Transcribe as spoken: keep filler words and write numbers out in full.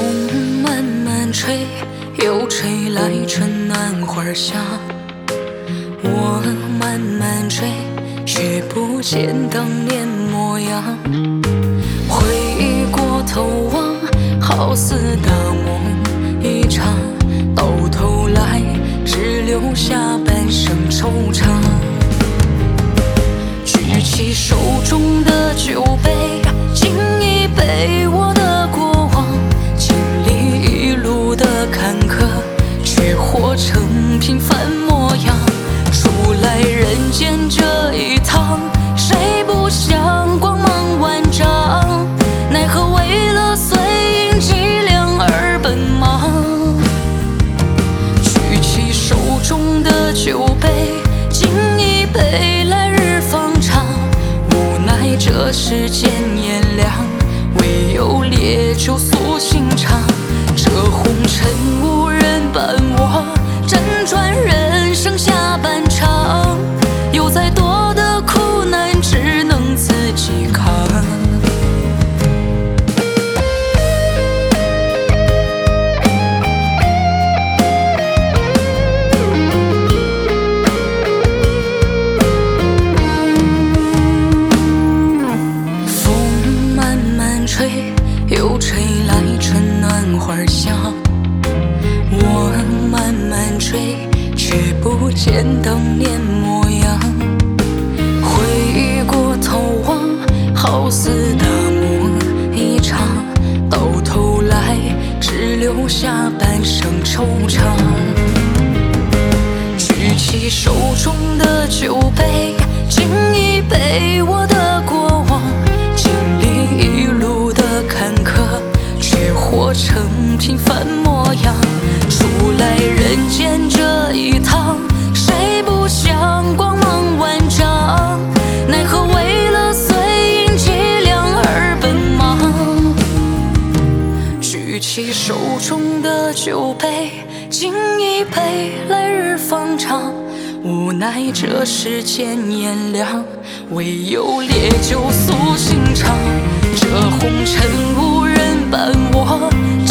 慢慢吹，又吹来春暖花香。我慢慢追，却不见当年模样。回过头望，好似大梦一场，到头来只留下半生惆怅。举起手中的酒杯，敬一杯我的过往，经历一路的坎坷，却活成平凡模样。出来人间这一趟，谁不想光芒万丈？奈何为了碎银几两而奔忙。举起手中的酒杯，敬一杯来日方长。无奈这世间炎凉，唯有烈酒诉心肠。这红尘无人伴我，辗转人生下半场。有再多的苦难，只能自己扛。又吹来春暖花香，我慢慢追，却不见当年模样。回过头望，好似大梦一场，到头来只留下半生惆怅。举起手中的酒杯，敬一杯我的过往，经历一路的坎坷，却活成平凡模样。出来人间这一趟，谁不想光芒万丈？奈何为了碎银几两而奔忙。举起手中的酒杯，敬一杯来日方长。无奈这世间炎凉，唯有烈酒诉心肠。这红尘无人伴我，